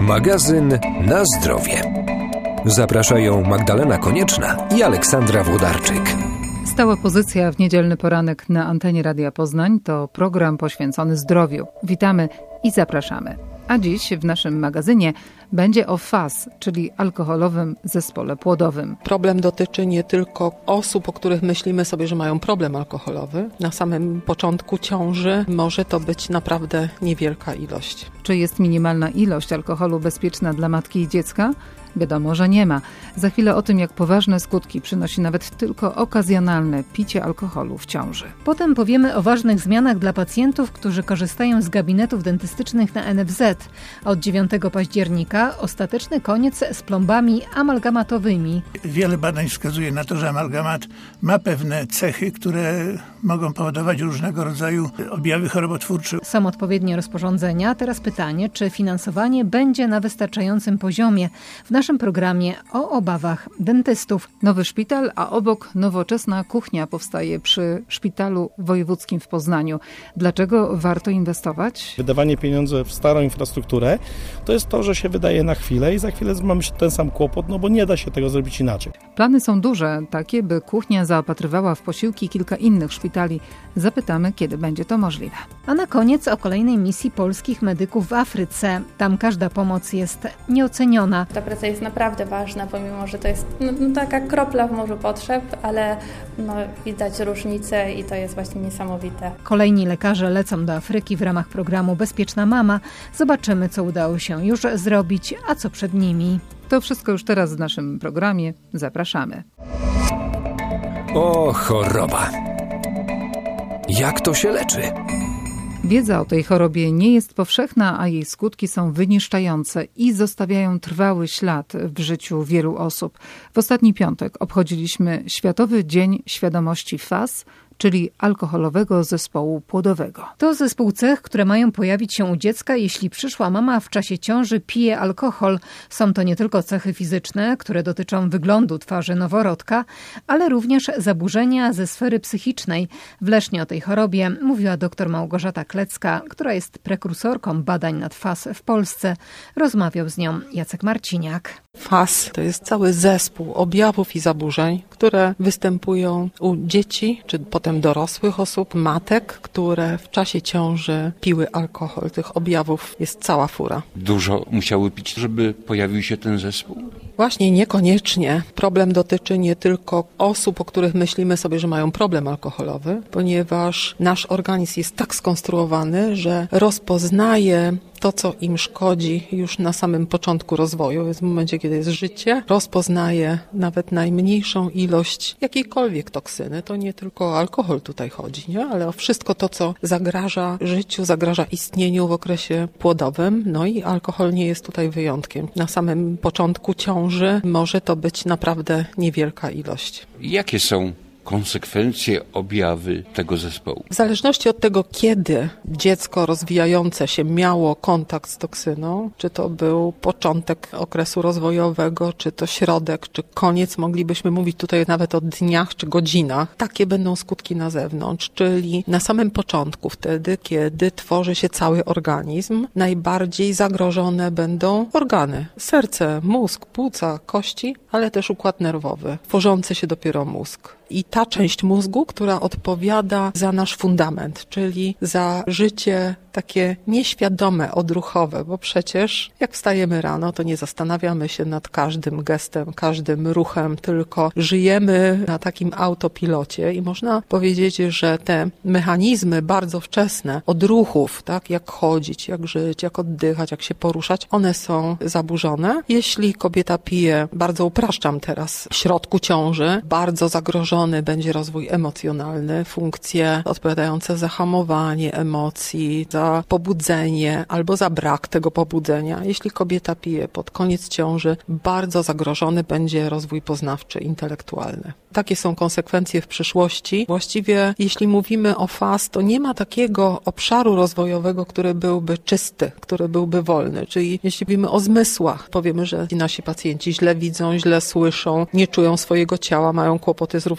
Magazyn na zdrowie. Zapraszają Magdalena Konieczna i Aleksandra Włodarczyk. Stała pozycja w niedzielny poranek na antenie Radia Poznań to program poświęcony zdrowiu. Witamy i zapraszamy. A dziś w naszym magazynie będzie o FAS, czyli alkoholowym zespole płodowym. Problem dotyczy nie tylko osób, o których myślimy sobie, że mają problem alkoholowy. Na samym początku ciąży może to być naprawdę niewielka ilość. Czy jest minimalna ilość alkoholu bezpieczna dla matki i dziecka? Wiadomo, że nie ma. Za chwilę o tym, jak poważne skutki przynosi nawet tylko okazjonalne picie alkoholu w ciąży. Potem powiemy o ważnych zmianach dla pacjentów, którzy korzystają z gabinetów dentystycznych na NFZ. Od 9 października ostateczny koniec z plombami amalgamatowymi. Wiele badań wskazuje na to, że amalgamat ma pewne cechy, które mogą powodować różnego rodzaju objawy chorobotwórcze. Są odpowiednie rozporządzenia. Teraz pytanie, czy finansowanie będzie na wystarczającym poziomie? W naszym programie o obawach dentystów. Nowy szpital, a obok nowoczesna kuchnia powstaje przy Szpitalu Wojewódzkim w Poznaniu. Dlaczego warto inwestować? Wydawanie pieniędzy w starą infrastrukturę to jest to, że się wydaje na chwilę i za chwilę mamy ten sam kłopot, bo nie da się tego zrobić inaczej. Plany są duże, takie by kuchnia zaopatrywała w posiłki kilka innych szpitali. Zapytamy, kiedy będzie to możliwe. A na koniec o kolejnej misji polskich medyków w Afryce. Tam każda pomoc jest nieoceniona. Ta praca jest naprawdę ważna, pomimo że to jest taka kropla w morzu potrzeb, ale widać różnicę i to jest właśnie niesamowite. Kolejni lekarze lecą do Afryki w ramach programu Bezpieczna Mama. Zobaczymy, co udało się już zrobić, a co przed nimi. To wszystko już teraz w naszym programie. Zapraszamy. O, choroba. Jak to się leczy? Wiedza o tej chorobie nie jest powszechna, a jej skutki są wyniszczające i zostawiają trwały ślad w życiu wielu osób. W ostatni piątek obchodziliśmy Światowy Dzień Świadomości FAS, czyli alkoholowego zespołu płodowego. To zespół cech, które mają pojawić się u dziecka, jeśli przyszła mama w czasie ciąży pije alkohol. Są to nie tylko cechy fizyczne, które dotyczą wyglądu twarzy noworodka, ale również zaburzenia ze sfery psychicznej. W Lesznie o tej chorobie mówiła dr Małgorzata Klecka, która jest prekursorką badań nad FAS w Polsce. Rozmawiał z nią Jacek Marciniak. FAS to jest cały zespół objawów i zaburzeń, które występują u dzieci, czy potem dorosłych osób, matek, które w czasie ciąży piły alkohol. Tych objawów jest cała fura. Dużo musiały pić, żeby pojawił się ten zespół? Właśnie niekoniecznie. Problem dotyczy nie tylko osób, o których myślimy sobie, że mają problem alkoholowy, ponieważ nasz organizm jest tak skonstruowany, że rozpoznaje to, co im szkodzi już na samym początku rozwoju, więc w momencie, kiedy jest życie, rozpoznaje nawet najmniejszą ilość jakiejkolwiek toksyny. To nie tylko o alkohol tutaj chodzi, nie? Ale o wszystko to, co zagraża życiu, zagraża istnieniu w okresie płodowym. No i alkohol nie jest tutaj wyjątkiem. Na samym początku ciąży może to być naprawdę niewielka ilość. Jakie są konsekwencje, objawy tego zespołu? W zależności od tego, kiedy dziecko rozwijające się miało kontakt z toksyną, czy to był początek okresu rozwojowego, czy to środek, czy koniec, moglibyśmy mówić tutaj nawet o dniach czy godzinach, takie będą skutki na zewnątrz, czyli na samym początku, wtedy, kiedy tworzy się cały organizm, najbardziej zagrożone będą organy. Serce, mózg, płuca, kości, ale też układ nerwowy, tworzący się dopiero mózg. I ta część mózgu, która odpowiada za nasz fundament, czyli za życie takie nieświadome, odruchowe, bo przecież jak wstajemy rano, to nie zastanawiamy się nad każdym gestem, każdym ruchem, tylko żyjemy na takim autopilocie i można powiedzieć, że te mechanizmy bardzo wczesne odruchów, tak, jak chodzić, jak żyć, jak oddychać, jak się poruszać, one są zaburzone. Jeśli kobieta pije, bardzo upraszczam teraz, w środku ciąży, bardzo zagrożony będzie rozwój emocjonalny, funkcje odpowiadające za hamowanie emocji, za pobudzenie albo za brak tego pobudzenia. Jeśli kobieta pije pod koniec ciąży, bardzo zagrożony będzie rozwój poznawczy, intelektualny. Takie są konsekwencje w przyszłości. Właściwie, jeśli mówimy o FAS, to nie ma takiego obszaru rozwojowego, który byłby czysty, który byłby wolny. Czyli jeśli mówimy o zmysłach, powiemy, że nasi pacjenci źle widzą, źle słyszą, nie czują swojego ciała, mają kłopoty z równowagą,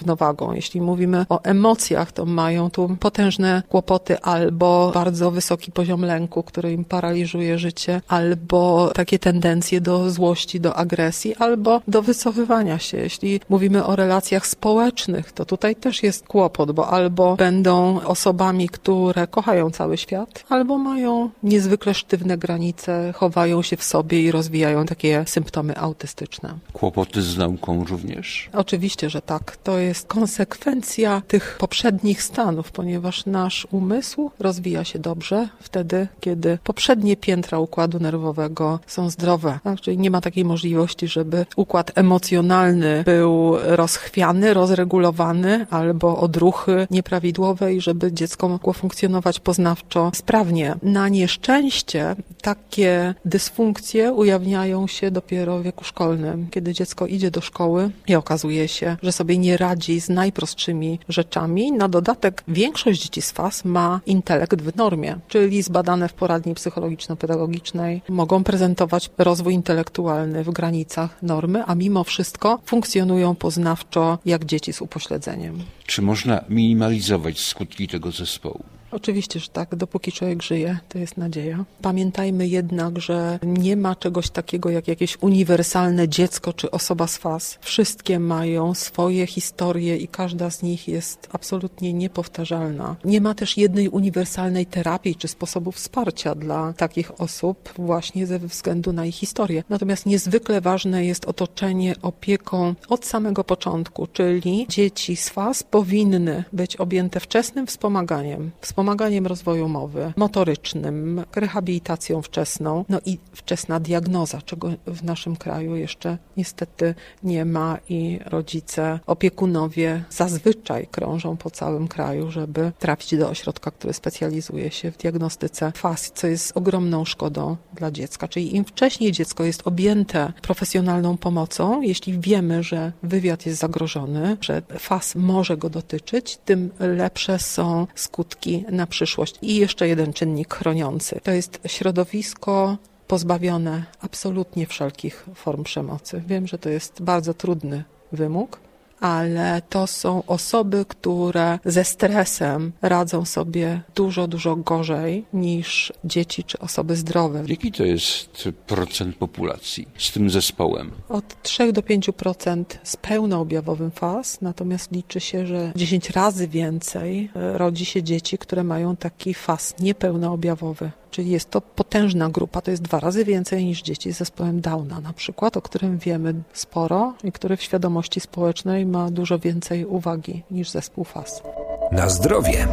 równowagą. Jeśli mówimy o emocjach, to mają tu potężne kłopoty albo bardzo wysoki poziom lęku, który im paraliżuje życie, albo takie tendencje do złości, do agresji, albo do wycofywania się. Jeśli mówimy o relacjach społecznych, to tutaj też jest kłopot, bo albo będą osobami, które kochają cały świat, albo mają niezwykle sztywne granice, chowają się w sobie i rozwijają takie symptomy autystyczne. Kłopoty z nauką również? Oczywiście, że tak. To jest konsekwencja tych poprzednich stanów, ponieważ nasz umysł rozwija się dobrze wtedy, kiedy poprzednie piętra układu nerwowego są zdrowe. Tak? Czyli nie ma takiej możliwości, żeby układ emocjonalny był rozchwiany, rozregulowany albo odruchy nieprawidłowe i żeby dziecko mogło funkcjonować poznawczo sprawnie. Na nieszczęście takie dysfunkcje ujawniają się dopiero w wieku szkolnym, kiedy dziecko idzie do szkoły i okazuje się, że sobie nie radzi z najprostszymi rzeczami. Na dodatek większość dzieci z FAS ma intelekt w normie, czyli zbadane w poradni psychologiczno-pedagogicznej mogą prezentować rozwój intelektualny w granicach normy, a mimo wszystko funkcjonują poznawczo jak dzieci z upośledzeniem. Czy można minimalizować skutki tego zespołu? Oczywiście, że tak. Dopóki człowiek żyje, to jest nadzieja. Pamiętajmy jednak, że nie ma czegoś takiego jak jakieś uniwersalne dziecko czy osoba z FAS. Wszystkie mają swoje historie i każda z nich jest absolutnie niepowtarzalna. Nie ma też jednej uniwersalnej terapii czy sposobu wsparcia dla takich osób właśnie ze względu na ich historię. Natomiast niezwykle ważne jest otoczenie opieką od samego początku, czyli dzieci z FAS powinny być objęte wczesnym wspomaganiem rozwoju mowy, motorycznym, rehabilitacją wczesną, no i wczesna diagnoza, czego w naszym kraju jeszcze niestety nie ma i rodzice, opiekunowie zazwyczaj krążą po całym kraju, żeby trafić do ośrodka, który specjalizuje się w diagnostyce FAS, co jest ogromną szkodą dla dziecka. Czyli im wcześniej dziecko jest objęte profesjonalną pomocą, jeśli wiemy, że wywiad jest zagrożony, że FAS może go dotyczyć, tym lepsze są skutki na przyszłość. I jeszcze jeden czynnik chroniący. To jest środowisko pozbawione absolutnie wszelkich form przemocy. Wiem, że to jest bardzo trudny wymóg, ale to są osoby, które ze stresem radzą sobie dużo, dużo gorzej niż dzieci czy osoby zdrowe. Jaki to jest procent populacji z tym zespołem? Od 3 do 5% z pełnoobjawowym FAS, natomiast liczy się, że 10 razy więcej rodzi się dzieci, które mają taki FAS niepełnoobjawowy. Czyli jest to potężna grupa, to jest 2 razy więcej niż dzieci z zespołem Downa na przykład, o którym wiemy sporo i który w świadomości społecznej ma dużo więcej uwagi niż zespół FAS. Na zdrowie.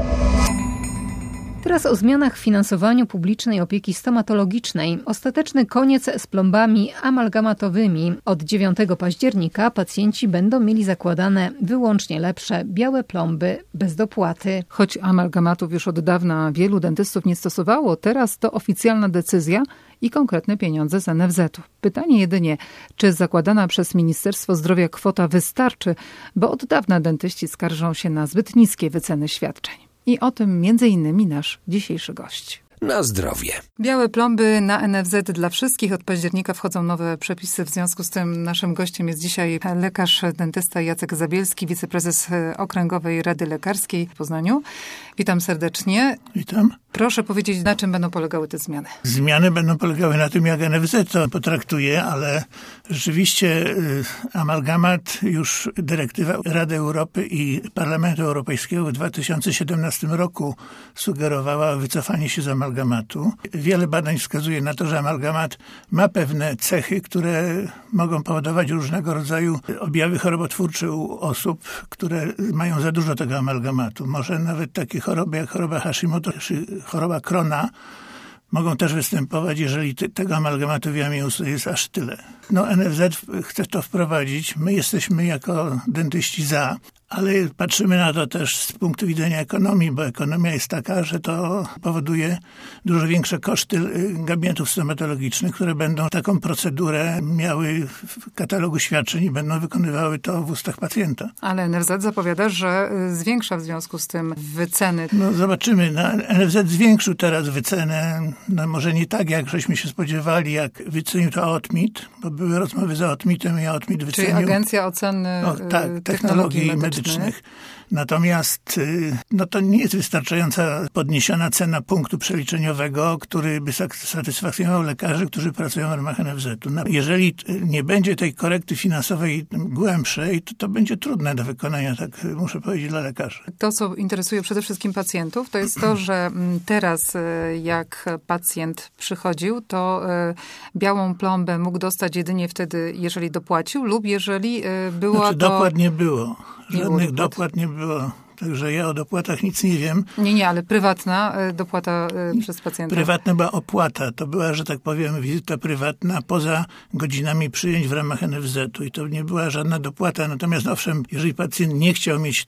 Teraz o zmianach w finansowaniu publicznej opieki stomatologicznej. Ostateczny koniec z plombami amalgamatowymi. Od 9 października pacjenci będą mieli zakładane wyłącznie lepsze białe plomby bez dopłaty. Choć amalgamatów już od dawna wielu dentystów nie stosowało, teraz to oficjalna decyzja i konkretne pieniądze z NFZ-u. Pytanie jedynie, czy zakładana przez Ministerstwo Zdrowia kwota wystarczy, bo od dawna dentyści skarżą się na zbyt niskie wyceny świadczeń. I o tym m.in. nasz dzisiejszy gość. Na zdrowie. Białe plomby na NFZ dla wszystkich. Od października wchodzą nowe przepisy. W związku z tym naszym gościem jest dzisiaj lekarz dentysta Jacek Zabielski, wiceprezes Okręgowej Rady Lekarskiej w Poznaniu. Witam serdecznie. Witam. Proszę powiedzieć, na czym będą polegały te zmiany? Zmiany będą polegały na tym, jak NFZ to potraktuje, ale rzeczywiście amalgamat już dyrektywa Rady Europy i Parlamentu Europejskiego w 2017 roku sugerowała wycofanie się z amalgamatu. Wiele badań wskazuje na to, że amalgamat ma pewne cechy, które mogą powodować różnego rodzaju objawy chorobotwórcze u osób, które mają za dużo tego amalgamatu. Może nawet takie choroby jak choroba Hashimoto czy choroba Crona mogą też występować, jeżeli tego amalgamatu w jamie ustnej jest aż tyle. NFZ chce to wprowadzić. My jesteśmy jako dentyści za, ale patrzymy na to też z punktu widzenia ekonomii, bo ekonomia jest taka, że to powoduje dużo większe koszty gabinetów stomatologicznych, które będą taką procedurę miały w katalogu świadczeń i będą wykonywały to w ustach pacjenta. Ale NFZ zapowiada, że zwiększa w związku z tym wyceny. Zobaczymy. NFZ zwiększył teraz wycenę, może nie tak, jak żeśmy się spodziewali, jak wycenił to AOTMIT, bo były rozmowy z AOTMIT-em i AOTMIT wycenił. Czyli Agencja Oceny technologii medycznych. medycznych. Natomiast to nie jest wystarczająca podniesiona cena punktu przeliczeniowego, który by satysfakcjonował lekarzy, którzy pracują w ramach NFZ-u. Jeżeli nie będzie tej korekty finansowej głębszej, to będzie trudne do wykonania, tak muszę powiedzieć, dla lekarzy. To, co interesuje przede wszystkim pacjentów, to jest to, że teraz jak pacjent przychodził, to białą plombę mógł dostać jedynie wtedy, jeżeli dopłacił lub jeżeli była to... Dopłat nie było. Żadnych dopłat nie było. Także ja o dopłatach nic nie wiem. Nie, ale prywatna dopłata przez pacjenta. Prywatna była opłata. To była, że tak powiem, wizyta prywatna poza godzinami przyjęć w ramach NFZ-u i to nie była żadna dopłata. Natomiast owszem, jeżeli pacjent nie chciał mieć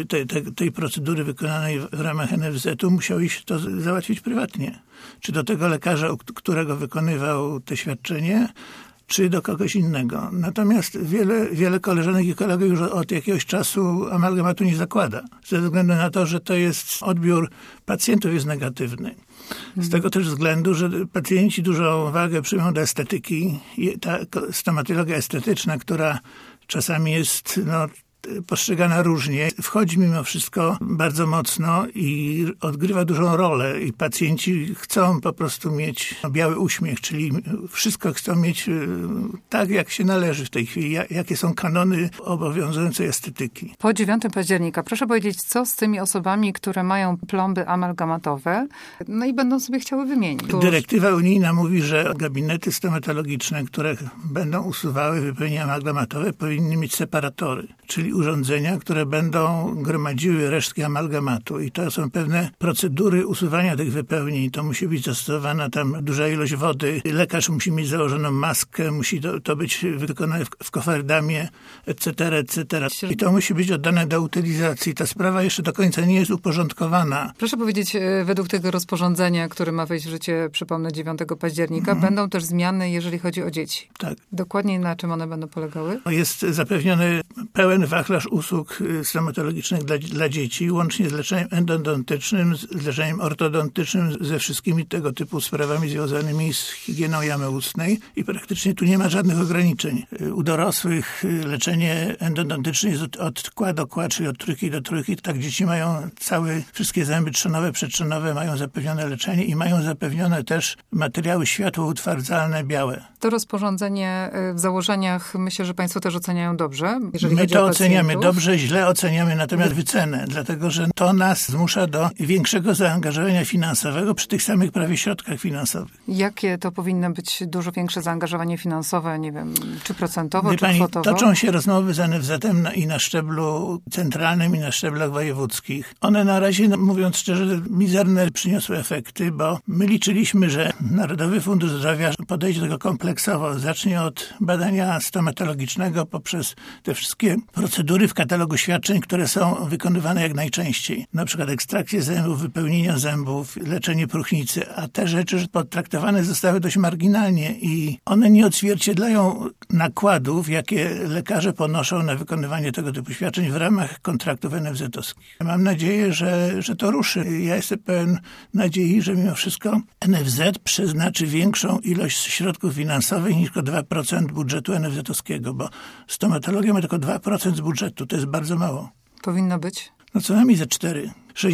tej procedury wykonanej w ramach NFZ-u, musiał iść to załatwić prywatnie. Czy do tego lekarza, u którego wykonywał to świadczenie, czy do kogoś innego. Natomiast wiele koleżanek i kolegów już od jakiegoś czasu amalgamatu nie zakłada. Ze względu na to, że to jest odbiór pacjentów jest negatywny. Z tego też względu, że pacjenci dużą wagę przyjmują do estetyki. I ta stomatologia estetyczna, która czasami jest postrzegana różnie, wchodzi mimo wszystko bardzo mocno i odgrywa dużą rolę i pacjenci chcą po prostu mieć biały uśmiech, czyli wszystko chcą mieć tak, jak się należy w tej chwili, jakie są kanony obowiązującej estetyki. Po 9 października proszę powiedzieć, co z tymi osobami, które mają plomby amalgamatowe, i będą sobie chciały wymienić. Dyrektywa unijna mówi, że gabinety stomatologiczne, które będą usuwały wypełnienia amalgamatowe, powinny mieć separatory, czyli urządzenia, które będą gromadziły resztki amalgamatu i to są pewne procedury usuwania tych wypełnień. To musi być zastosowana tam duża ilość wody. Lekarz musi mieć założoną maskę, musi to być wykonane w koferdamie, etc., etc. I to musi być oddane do utylizacji. Ta sprawa jeszcze do końca nie jest uporządkowana. Proszę powiedzieć, według tego rozporządzenia, które ma wejść w życie, przypomnę, 9 października, będą też zmiany, jeżeli chodzi o dzieci. Tak. Dokładnie na czym one będą polegały? Jest zapewniony pełen wachlarz usług stomatologicznych dla dzieci, łącznie z leczeniem endodontycznym, z leczeniem ortodontycznym, ze wszystkimi tego typu sprawami związanymi z higieną jamy ustnej i praktycznie tu nie ma żadnych ograniczeń. U dorosłych leczenie endodontyczne jest od kła do kła, czyli od trójki do trójki. Tak dzieci mają wszystkie zęby trzonowe, przedtrzonowe mają zapewnione leczenie i mają zapewnione też materiały światłoutwardzalne białe. To rozporządzenie w założeniach myślę, że państwo też oceniają dobrze. My to oceniamy dobrze, źle oceniamy natomiast wycenę, dlatego że to nas zmusza do większego zaangażowania finansowego przy tych samych prawie środkach finansowych. Jakie to powinno być dużo większe zaangażowanie finansowe, nie wiem, czy procentowo, czy pani, kwotowo? Toczą się rozmowy z NFZ-em i na szczeblu centralnym, i na szczeblach wojewódzkich. One na razie, mówiąc szczerze, mizerne przyniosły efekty, bo my liczyliśmy, że Narodowy Fundusz Zdrowia podejdzie do tego kompleksowo. Zacznie od badania stomatologicznego poprzez te wszystkie procedury w katalogu świadczeń, które są wykonywane jak najczęściej. Na przykład ekstrakcje zębów, wypełnienia zębów, leczenie próchnicy, a te rzeczy potraktowane zostały dość marginalnie i one nie odzwierciedlają nakładów, jakie lekarze ponoszą na wykonywanie tego typu świadczeń w ramach kontraktów NFZ-owskich. Mam nadzieję, że to ruszy. Ja jestem pełen nadziei, że mimo wszystko NFZ przeznaczy większą ilość środków finansowych niż tylko 2% budżetu NFZ-owskiego, bo stomatologia ma tylko 2% z budżetu. To jest bardzo mało. Powinno być? Co najmniej ze 4.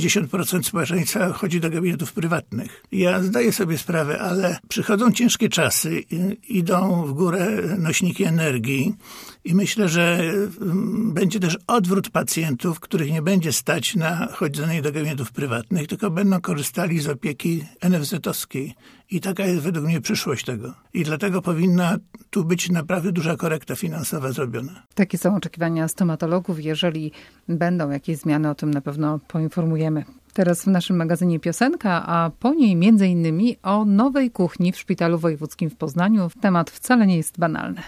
60% społeczeństwa chodzi do gabinetów prywatnych. Ja zdaję sobie sprawę, ale przychodzą ciężkie czasy, idą w górę nośniki energii i myślę, że będzie też odwrót pacjentów, których nie będzie stać na chodzenie do gabinetów prywatnych, tylko będą korzystali z opieki NFZ-owskiej. I taka jest według mnie przyszłość tego. I dlatego powinna tu być naprawdę duża korekta finansowa zrobiona. Takie są oczekiwania stomatologów. Jeżeli będą jakieś zmiany, o tym na pewno poinformujemy. Teraz w naszym magazynie piosenka, a po niej między innymi o nowej kuchni w Szpitalu Wojewódzkim w Poznaniu. Temat wcale nie jest banalny.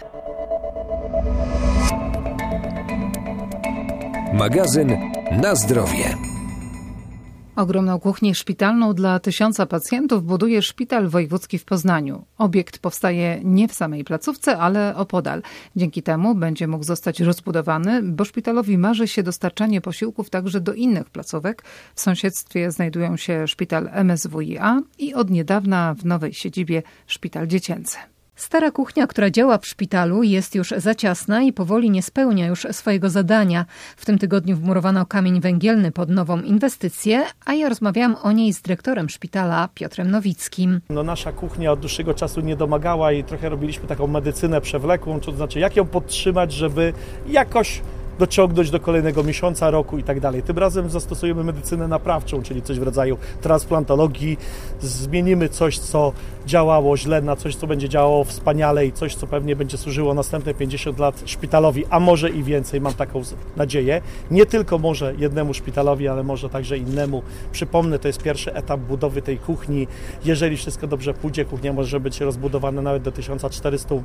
Magazyn na zdrowie. Ogromną kuchnię szpitalną dla 1000 pacjentów buduje Szpital Wojewódzki w Poznaniu. Obiekt powstaje nie w samej placówce, ale opodal. Dzięki temu będzie mógł zostać rozbudowany, bo szpitalowi marzy się dostarczanie posiłków także do innych placówek. W sąsiedztwie znajdują się szpital MSWiA i od niedawna w nowej siedzibie szpital dziecięcy. Stara kuchnia, która działa w szpitalu, jest już za ciasna i powoli nie spełnia już swojego zadania. W tym tygodniu wmurowano kamień węgielny pod nową inwestycję, a ja rozmawiałam o niej z dyrektorem szpitala Piotrem Nowickim. Nasza kuchnia od dłuższego czasu nie domagała i trochę robiliśmy taką medycynę przewlekłą, to znaczy jak ją podtrzymać, żeby jakoś dociągnąć do kolejnego miesiąca, roku i tak dalej. Tym razem zastosujemy medycynę naprawczą, czyli coś w rodzaju transplantologii. Zmienimy coś, co działało źle, na coś, co będzie działało wspaniale i coś, co pewnie będzie służyło następne 50 lat szpitalowi, a może i więcej, mam taką nadzieję. Nie tylko może jednemu szpitalowi, ale może także innemu. Przypomnę, to jest pierwszy etap budowy tej kuchni. Jeżeli wszystko dobrze pójdzie, kuchnia może być rozbudowana nawet do 1400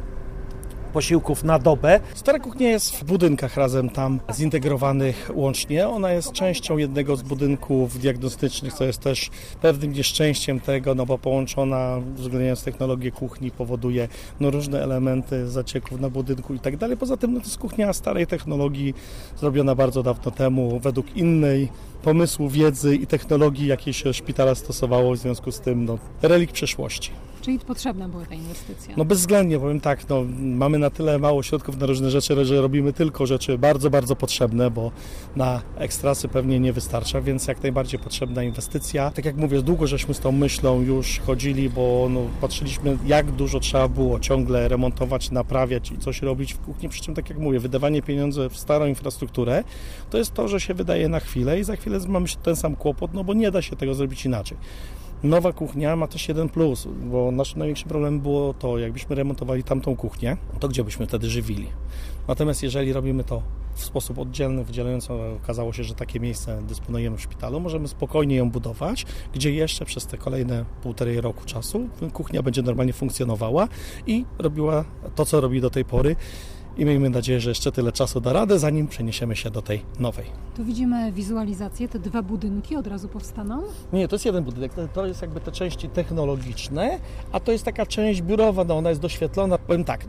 posiłków na dobę. Stara kuchnia jest w budynkach razem tam zintegrowanych łącznie. Ona jest częścią jednego z budynków diagnostycznych, co jest też pewnym nieszczęściem tego, bo połączona, uwzględniając technologię kuchni, powoduje różne elementy zacieków na budynku i tak dalej. Poza tym to jest kuchnia starej technologii, zrobiona bardzo dawno temu, według innej pomysłu, wiedzy i technologii, jakie się szpitala stosowało, w związku z tym relikt przeszłości. Czyli potrzebna była ta inwestycja? Bezwzględnie, powiem tak, mamy na tyle mało środków na różne rzeczy, że robimy tylko rzeczy bardzo, bardzo potrzebne, bo na ekstrasy pewnie nie wystarcza, więc jak najbardziej potrzebna inwestycja. Tak jak mówię, długo żeśmy z tą myślą już chodzili, bo patrzyliśmy, jak dużo trzeba było ciągle remontować, naprawiać i coś robić w kuchni, przy czym tak jak mówię, wydawanie pieniędzy w starą infrastrukturę to jest to, że się wydaje na chwilę i za chwilę mamy ten sam kłopot, bo nie da się tego zrobić inaczej. Nowa kuchnia ma też jeden plus, bo naszym największym problemem było to, jakbyśmy remontowali tamtą kuchnię, to gdzie byśmy wtedy żywili. Natomiast jeżeli robimy to w sposób oddzielny, wydzielający, okazało się, że takie miejsce dysponujemy w szpitalu, możemy spokojnie ją budować, gdzie jeszcze przez te kolejne 1,5 roku czasu kuchnia będzie normalnie funkcjonowała i robiła to, co robi do tej pory. I miejmy nadzieję, że jeszcze tyle czasu da radę, zanim przeniesiemy się do tej nowej. Tu widzimy wizualizację, te 2 budynki od razu powstaną? Nie, to jest jeden budynek, to jest jakby te części technologiczne, a to jest taka część biurowa, ona jest doświetlona. Powiem tak,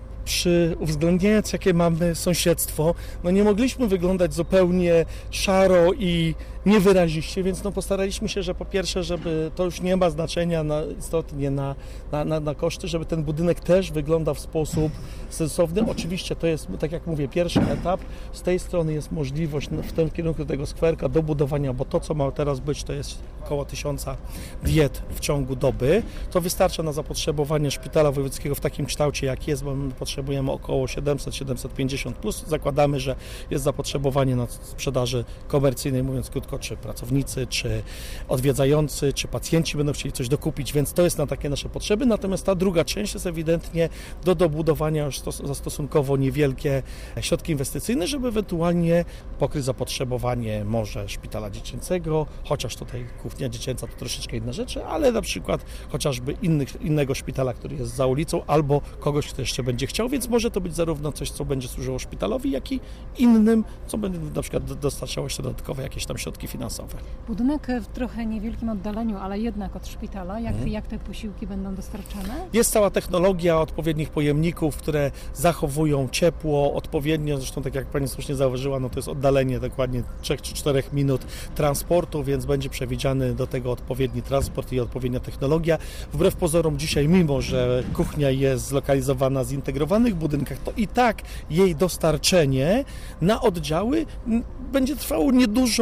przy uwzględniając, jakie mamy sąsiedztwo, nie mogliśmy wyglądać zupełnie szaro i niewyraziście, więc postaraliśmy się, że po pierwsze, żeby to już nie ma znaczenia istotnie na koszty, żeby ten budynek też wyglądał w sposób sensowny. Oczywiście to jest, tak jak mówię, pierwszy etap. Z tej strony jest możliwość w tym kierunku tego skwerka dobudowania, bo to, co ma teraz być, to jest około 1000 diet w ciągu doby. To wystarcza na zapotrzebowanie szpitala wojewódzkiego w takim kształcie, jak jest, bo my potrzebujemy około 700-750 plus. Zakładamy, że jest zapotrzebowanie na sprzedaży komercyjnej, mówiąc krótko, czy pracownicy, czy odwiedzający, czy pacjenci będą chcieli coś dokupić, więc to jest na takie nasze potrzeby. Natomiast ta druga część jest ewidentnie do dobudowania już za stosunkowo niewielkie środki inwestycyjne, żeby ewentualnie pokryć zapotrzebowanie może szpitala dziecięcego, chociaż tutaj kuchnia dziecięca to troszeczkę inne rzeczy, ale na przykład chociażby innego szpitala, który jest za ulicą, albo kogoś, kto jeszcze będzie chciał, więc może to być zarówno coś, co będzie służyło szpitalowi, jak i innym, co będzie na przykład dostarczało jeszcze dodatkowe jakieś tam środki finansowe. Budynek w trochę niewielkim oddaleniu, ale jednak od szpitala. Jak te posiłki będą dostarczane? Jest cała technologia odpowiednich pojemników, które zachowują ciepło odpowiednio. Zresztą tak jak Pani słusznie zauważyła, to jest oddalenie dokładnie 3 czy 4 minut transportu, więc będzie przewidziany do tego odpowiedni transport i odpowiednia technologia. Wbrew pozorom dzisiaj, mimo że kuchnia jest zlokalizowana w zintegrowanych budynkach, to i tak jej dostarczenie na oddziały będzie trwało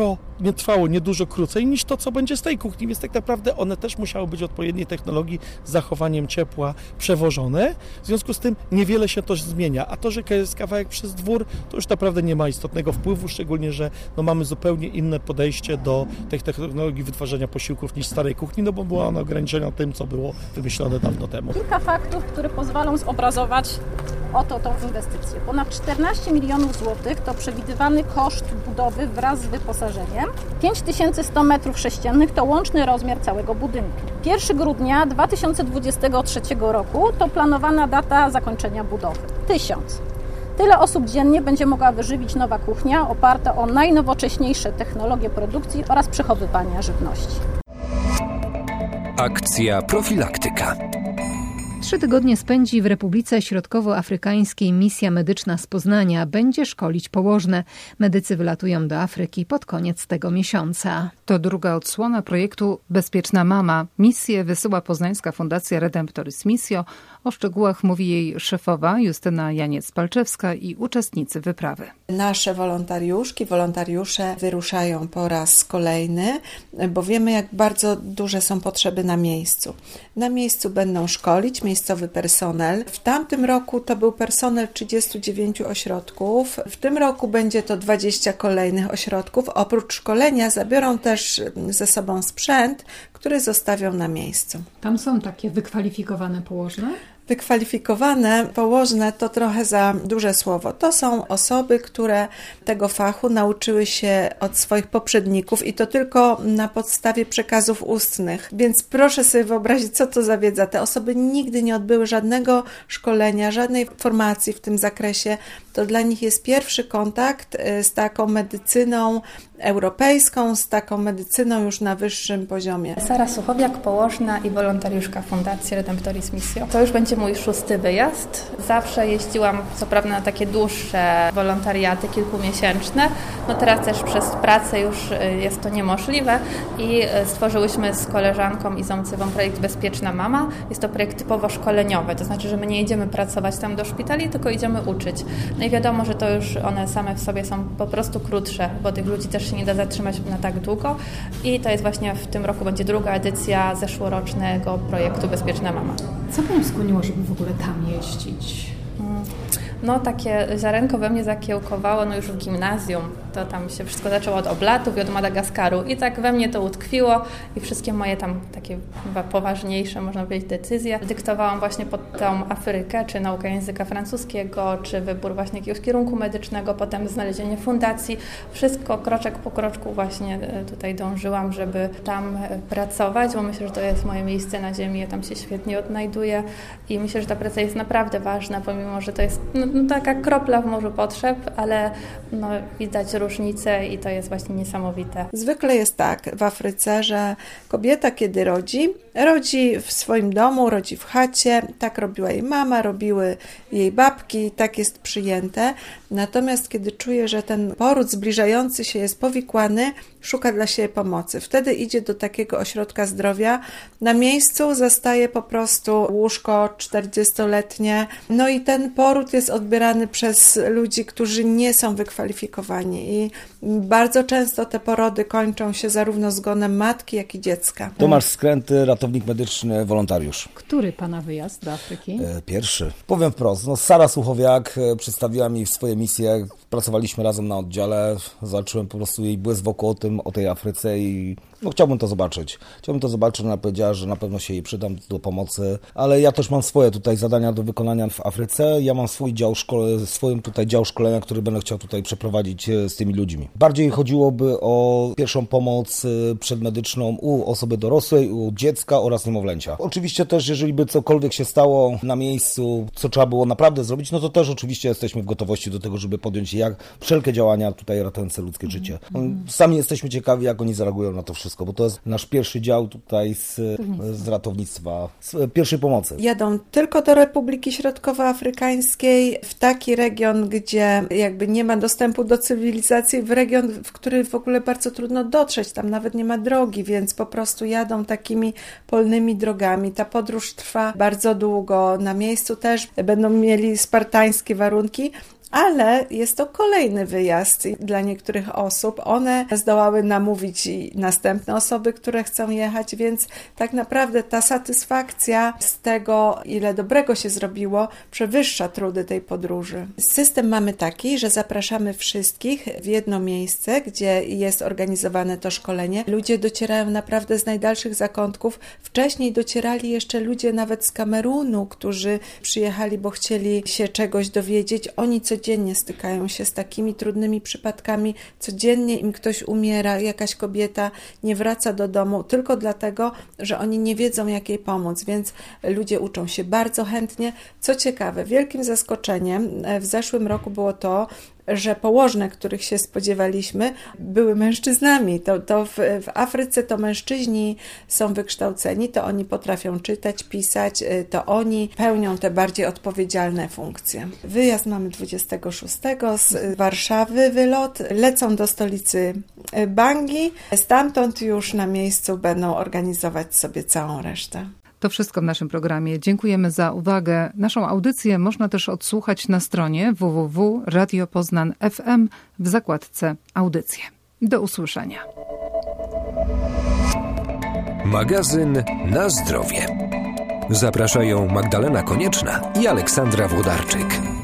niedużo krócej niż to, co będzie z tej kuchni, więc tak naprawdę one też musiały być odpowiedniej technologii z zachowaniem ciepła przewożone. W związku z tym niewiele się to zmienia, a to, że jest kawałek przez dwór, to już naprawdę nie ma istotnego wpływu, szczególnie, że mamy zupełnie inne podejście do tej technologii wytwarzania posiłków niż starej kuchni, bo była ona ograniczona tym, co było wymyślone dawno temu. Kilka faktów, które pozwolą zobrazować tą inwestycję. Ponad 14 milionów złotych to przewidywany koszt budowy wraz z wyposażeniem. 5100 m2 to łączny rozmiar całego budynku. 1 grudnia 2023 roku to planowana data zakończenia budowy. 1000. Tyle osób dziennie będzie mogła wyżywić nowa kuchnia oparta o najnowocześniejsze technologie produkcji oraz przechowywania żywności. Akcja profilaktyka. 3 tygodnie spędzi w Republice Środkowoafrykańskiej misja medyczna z Poznania. Będzie szkolić położne. Medycy wylatują do Afryki pod koniec tego miesiąca. To druga odsłona projektu Bezpieczna Mama. Misję wysyła Poznańska Fundacja Redemptoris Missio. O szczegółach mówi jej szefowa Justyna Janiec-Palczewska i uczestnicy wyprawy. Nasze wolontariusze wyruszają po raz kolejny, bo wiemy, jak bardzo duże są potrzeby na miejscu. Na miejscu będą szkolić miejscowy personel. W tamtym roku to był personel 39 ośrodków. W tym roku będzie to 20 kolejnych ośrodków. Oprócz szkolenia zabiorą też ze sobą sprzęt, który zostawią na miejscu. Tam są takie wykwalifikowane położne? Wykwalifikowane położne to trochę za duże słowo. To są osoby, które tego fachu nauczyły się od swoich poprzedników i to tylko na podstawie przekazów ustnych. Więc proszę sobie wyobrazić, co to za wiedza. Te osoby nigdy nie odbyły żadnego szkolenia, żadnej formacji w tym zakresie. To dla nich jest pierwszy kontakt z taką medycyną europejską, z taką medycyną już na wyższym poziomie. Sara Suchowiak, położna i wolontariuszka Fundacji Redemptoris Missio. To już będzie mój 6. wyjazd. Zawsze jeździłam, co prawda, na takie dłuższe wolontariaty, kilkumiesięczne. No teraz też przez pracę już jest to niemożliwe i stworzyłyśmy z koleżanką Izą Cywą projekt Bezpieczna Mama. Jest to projekt typowo szkoleniowy, to znaczy, że my nie idziemy pracować tam do szpitali, tylko idziemy uczyć. No i wiadomo, że to już one same w sobie są po prostu krótsze, bo tych ludzi też się nie da zatrzymać na tak długo i to jest właśnie w tym roku będzie druga edycja zeszłorocznego projektu Bezpieczna Mama. Co Panią skłoniło, żeby w ogóle tam jeździć? No takie ziarenko we mnie zakiełkowało już w gimnazjum. To tam się wszystko zaczęło od oblatów i od Madagaskaru i tak we mnie to utkwiło i wszystkie moje tam takie chyba poważniejsze, można powiedzieć, decyzje dyktowałam właśnie pod tą Afrykę, czy naukę języka francuskiego, czy wybór właśnie jakiegoś kierunku medycznego, potem znalezienie fundacji. Wszystko kroczek po kroczku właśnie tutaj dążyłam, żeby tam pracować, bo myślę, że to jest moje miejsce na ziemi, ja tam się świetnie odnajduję i myślę, że ta praca jest naprawdę ważna, pomimo że to jest taka kropla w morzu potrzeb, ale widać różnicę i to jest właśnie niesamowite. Zwykle jest tak w Afryce, że kobieta, kiedy rodzi w swoim domu, rodzi w chacie, tak robiła jej mama, robiły jej babki, tak jest przyjęte. Natomiast kiedy czuje, że ten poród zbliżający się jest powikłany, szuka dla siebie pomocy. Wtedy idzie do takiego ośrodka zdrowia. Na miejscu zastaje po prostu łóżko 40-letnie. No i ten poród jest odbierany przez ludzi, którzy nie są wykwalifikowani i bardzo często te porody kończą się zarówno zgonem matki, jak i dziecka. Tomasz Skręty, ratownik medyczny, wolontariusz. Który Pana wyjazd do Afryki? Pierwszy. Powiem wprost, Sara Suchowiak przedstawiła mi swoje misje, pracowaliśmy razem na oddziale, zobaczyłem po prostu jej błysk wokół o tej Afryce i chciałbym to zobaczyć. Ona powiedziała, że na pewno się jej przydam do pomocy, ale ja też mam swoje tutaj zadania do wykonania w Afryce. Ja mam swój dział szkolenia, który będę chciał tutaj przeprowadzić z tymi ludźmi. Bardziej chodziłoby o pierwszą pomoc przedmedyczną u osoby dorosłej, u dziecka oraz niemowlęcia. Oczywiście też, jeżeli by cokolwiek się stało na miejscu, co trzeba było naprawdę zrobić, to też oczywiście jesteśmy w gotowości do tego, żeby podjąć wszelkie działania tutaj ratujące ludzkie życie. Sami jesteśmy ciekawi, jak oni zareagują na to wszystko, bo to jest nasz pierwszy dział tutaj z ratownictwa, z pierwszej pomocy. Jadą tylko do Republiki Środkowoafrykańskiej, w taki region, gdzie jakby nie ma dostępu do cywilizacji, w region, w który w ogóle bardzo trudno dotrzeć, tam nawet nie ma drogi, więc po prostu jadą takimi polnymi drogami. Ta podróż trwa bardzo długo, na miejscu też będą mieli spartańskie warunki, ale jest to kolejny wyjazd dla niektórych osób. One zdołały namówić następne osoby, które chcą jechać, więc tak naprawdę ta satysfakcja z tego, ile dobrego się zrobiło, przewyższa trudy tej podróży. System mamy taki, że zapraszamy wszystkich w jedno miejsce, gdzie jest organizowane to szkolenie. Ludzie docierają naprawdę z najdalszych zakątków. Wcześniej docierali jeszcze ludzie nawet z Kamerunu, którzy przyjechali, bo chcieli się czegoś dowiedzieć. Oni codziennie stykają się z takimi trudnymi przypadkami, codziennie im ktoś umiera, jakaś kobieta nie wraca do domu tylko dlatego, że oni nie wiedzą, jak jej pomóc, więc ludzie uczą się bardzo chętnie. Co ciekawe, wielkim zaskoczeniem w zeszłym roku było to, że położne, których się spodziewaliśmy, były mężczyznami. To w Afryce to mężczyźni są wykształceni, to oni potrafią czytać, pisać, to oni pełnią te bardziej odpowiedzialne funkcje. Wyjazd mamy 26 z Warszawy, wylot, lecą do stolicy Bangi, stamtąd już na miejscu będą organizować sobie całą resztę. To wszystko w naszym programie. Dziękujemy za uwagę. Naszą audycję można też odsłuchać na stronie www.radiopoznan.fm w zakładce Audycje. Do usłyszenia. Magazyn Na zdrowie. Zapraszają Magdalena Konieczna i Aleksandra Włodarczyk.